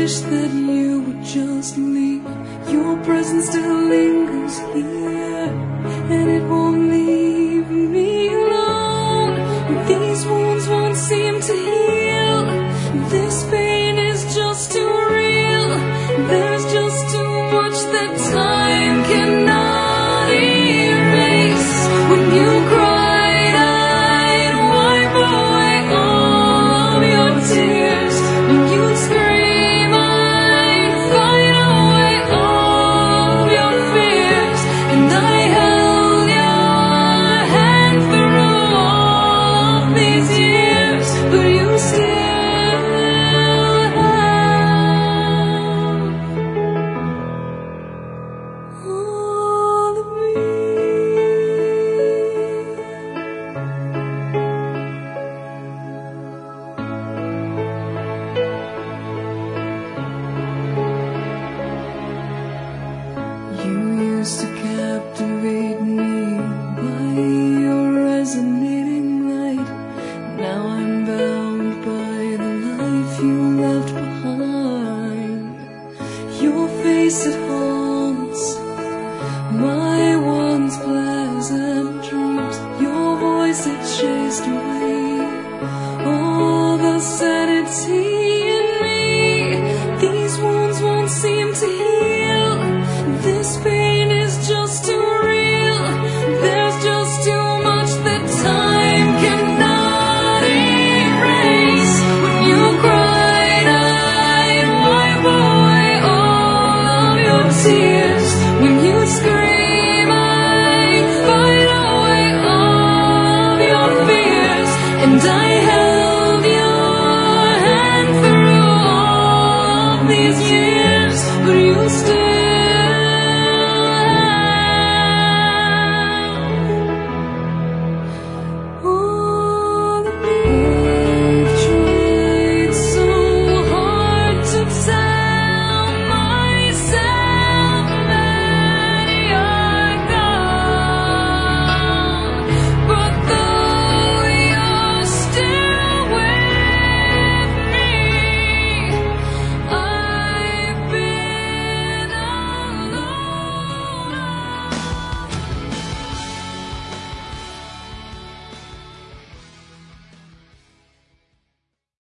wish that you would just leave. Your presence still lingers here, and it won't leave me alone. These wounds won't seem to heal. This pain is just too real. There's just too much that time cannot erase. When you cried, I'd wipe away all of your tears. When you scream, I'd fight away all of your fears. And I held your hand through all of these years, but you still to captivate me by your resonating light. Now I'm bound by the life you left behind. Your face that haunts my once pleasant dreams. Your voice that chased away all the sanity in me. These wounds won't seem to heal. This pain is just too real. There's just too much that time cannot erase. When you cried, I'd wipe away all of your tears. When you scream, I'd fight away all of your fears. And I held your hand through all of these years, but you still